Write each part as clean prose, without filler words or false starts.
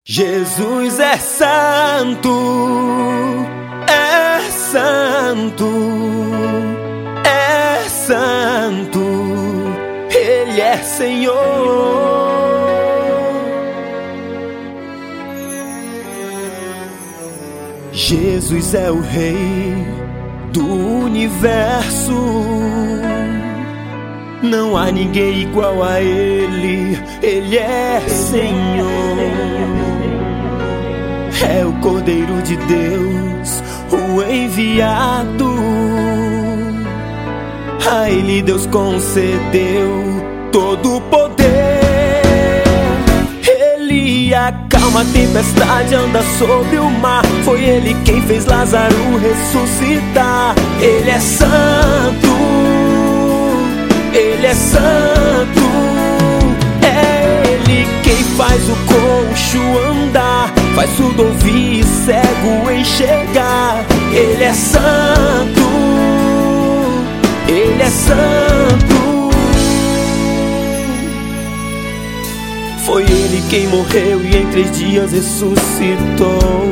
Jesus é santo, é santo, é santo, Ele é Senhor. Jesus é o Rei do universo, não há ninguém igual a Ele, Ele é Senhor. É o Cordeiro de Deus, o enviado. A Ele Deus concedeu todo o poder. Ele acalma a tempestade, anda sobre o mar. Foi Ele quem fez Lázaro ressuscitar. Ele é santo, Ele é santo. É Ele quem faz o coxo andar, faz surdo ouvir e cego enxergar. Ele é santo, Ele é santo. Foi Ele quem morreu e em 3 dias ressuscitou.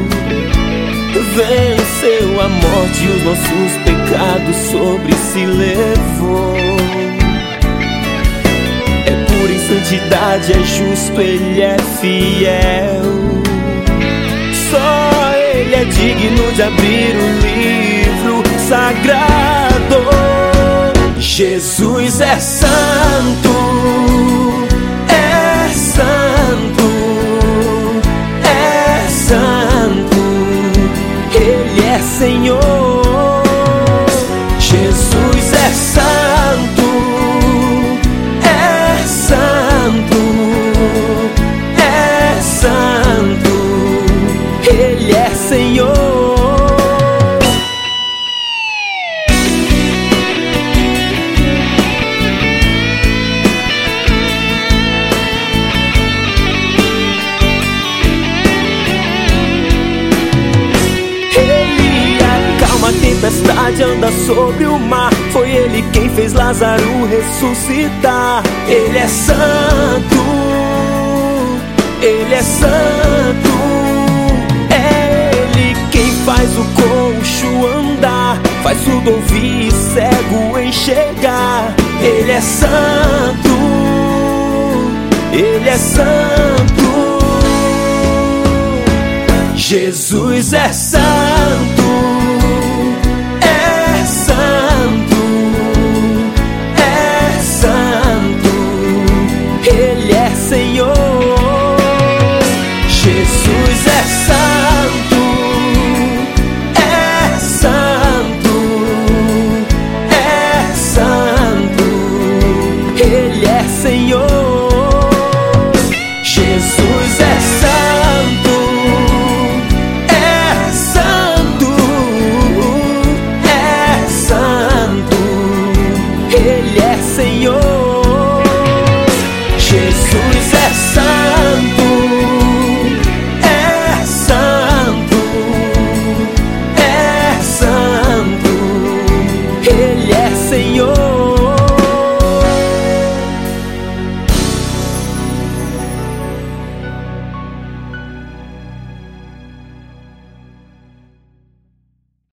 Venceu a morte e os nossos pecados sobre si levou. É puro em santidade, é justo, Ele é fiel. Só Ele é digno de abrir o livro sagrado. Jesus é santo, é santo, é santo, Ele é Senhor. Jesus é santo, é santo, é santo, Ele é Senhor. Ele acalma a tempestade, anda sobre o mar. Foi Ele quem fez Lázaro ressuscitar. Ele é santo, Ele é santo. Faz o coxo andar, faz surdo ouvir e cego enxergar. Ele é santo, Ele é santo. Jesus é santo, é santo, é santo, Ele é Senhor. Jesus é santo, Ele é Senhor. Jesus é santo, é santo, é santo, Ele é Senhor. Jesus é santo, é santo, é santo, Ele é Senhor.